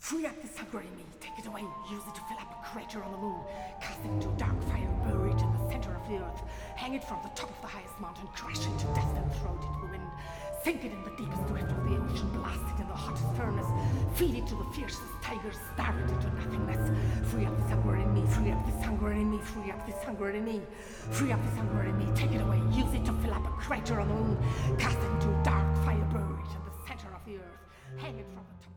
Free up this hunger in me, take it away, use it to fill up a crater on the moon, cast it into a dark fire buried in the center of the earth, hang it from the top of the highest mountain, crash it to death and throw it into the wind, sink it in the deepest drift of the ocean, blast it in the hottest furnace, feed it to the fiercest tigers, starve it into nothingness. Free up this hunger in me, free up this hunger in me, free up this hunger in me, free up this hunger in me, take it away, use it to fill up a crater on the moon, cast it into a dark fire buried in the center of the earth, hang it from the top